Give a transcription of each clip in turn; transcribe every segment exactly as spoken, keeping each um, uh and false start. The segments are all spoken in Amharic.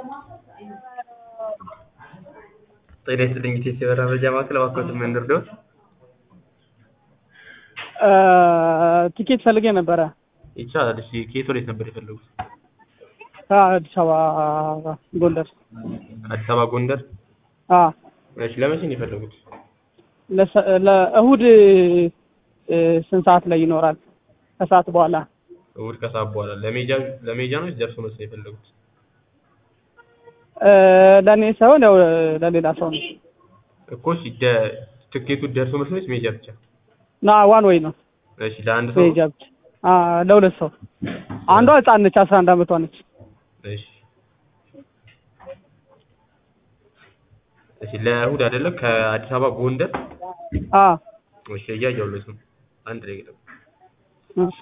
ጤና ይስጥልኝ ኢቴስ የበራ መረጃ ማዕከል እባክዎት ምን ልርዳዎት? ቲኬት ፈልጌ ነበረ። ይቻላል። እሺ ከየት ወዴት ነበር የፈለጉት? ከአዲስ አበባ ጎንደር። አዲስ አበባ ጎንደር? አዎ። እሺ ለመቼ ነው የፈለጉት? ለእሁድ ስንት ሰዓት ላይ ይኖራል? ከሰዓት በኋላ። እሁድ ከሰዓት በኋላ ለሜጃ ለሜጃ ነው ደርሶ መልስ ነው የፈለጉት? ለኔ ሳይሆን ያው ለሌላ ሰው ነው እኮ። እሺ ትኬቱ ደርሶ መልስ ነው ሜጃ ብቻ? ና ዋን ወይ ነው። እሺ ለአንድ ሰው ሜጃ ብቻ? አዎ ለሁለት ሰው። አንዷ ህፃን ነች፣ አስራ አንድ አመቷ ነች። እሺ እሺ ለእሁድ አይደለም ከአዲስ አበባ ጎንደር? አዎ። እሺ እያየሁልሽ ነው። አንድ ላይ ገጠም እሺ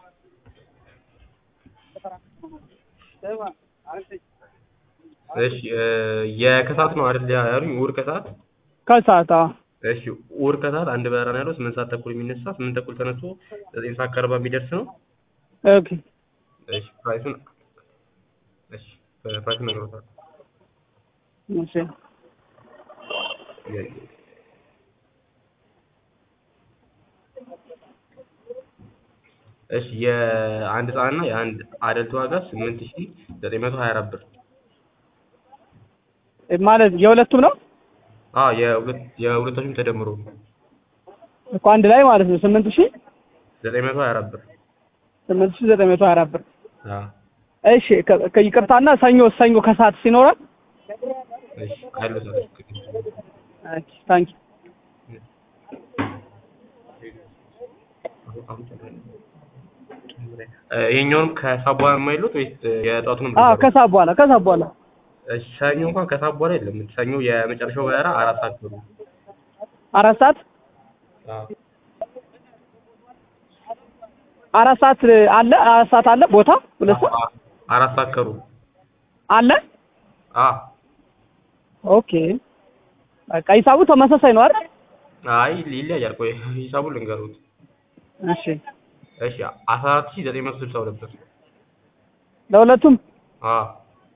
እሺ የከሰዓት ነው አይደል ያሉኝ? እሑድ ከሰዓት? ከሰዓት አዎ። እሺ እሑድ ከሰዓት አንድ በረራ ነው ያለው። ስምንት ሰዓት ተኩል የሚነሳ ስምንት ተኩል ተነስቶ ዘጠኝ ሰዓት ከአርባ የሚደርስ ነው። ኦኬ እሺ ፕራይሱን እሺ ፕራይሱን ነግሮታል። እሺ እሺ የአንድ ህፃንና የአንድ አደልት ዋጋ ስምንት ሺህ ዘጠኝ መቶ ሀያ አራት ብር ማለት የሁለቱም ነው? አዎ የሁለት የሁለታችሁም ተደምሮ ነው እኮ አንድ ላይ ማለት ነው። ስምንት ሺህ ዘጠኝ መቶ ሀያ አራት ብር ስምንት ሺህ ዘጠኝ መቶ ሀያ አራት ብር። አዎ እሺ ከይቅርታና ሰኞ ሰኞ ከሰዓት ሲኖራል? እሺ አይሎ ሰዓት እሺ ታንኪ ይሄኛውንም ከሰዓት በኋላ የማይሉት ወይስ የጠዋቱንም? አዎ ከሰዓት በኋላ ከሰዓት በኋላ። እሺ ሰኞ እንኳን ከሰዓት በኋላ የለም። ሰኞ የመጨረሻው በረራ አራት ሰዓት ነው። አራት ሰዓት? አዎ አራት ሰዓት አለ። አራት ሰዓት አለ ቦታ ሁለት ሰዓት አራት ሰዓት ከሩብ አለ። አዎ ኦኬ በቃ ሂሳቡ ተመሳሳይ ነው አይደል? አይ ይለያያል። ቆይ ሂሳቡን ልንገሩት። እሺ እሺ አስራ አራት ሺህ ዘጠኝ መቶ ስልሳ ሁለት ብር ለሁለቱም? አዎ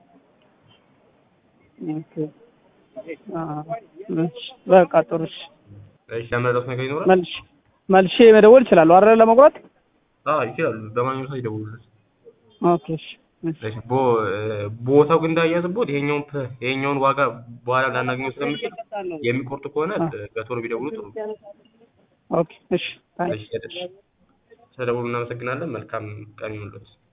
ኦኬ አዎ እሺ በቃ ጥሩ። እሺ እሺ ለመረዳት ነገር ይኖራል? መልሽ መልሼ መደወል እችላለሁ አይደል ለመቁረጥ? አዎ ይችላሉ። በማንኛውም ሰዓት ይደውሉልኝ። ኦኬ እሺ እሺ ቦ ቦታው ግን እንዳያዝቦት ይሄኛውን ይሄኛውን ዋጋ በኋላ ላናገኘው ስለምችል የሚቆርጡ ከሆነ በቶሎ ቢደውሉ ጥሩ። ኦኬ እሺ እሺ ስለደውሉ እናመሰግናለን። መልካም ቀን ይሁንልዎት።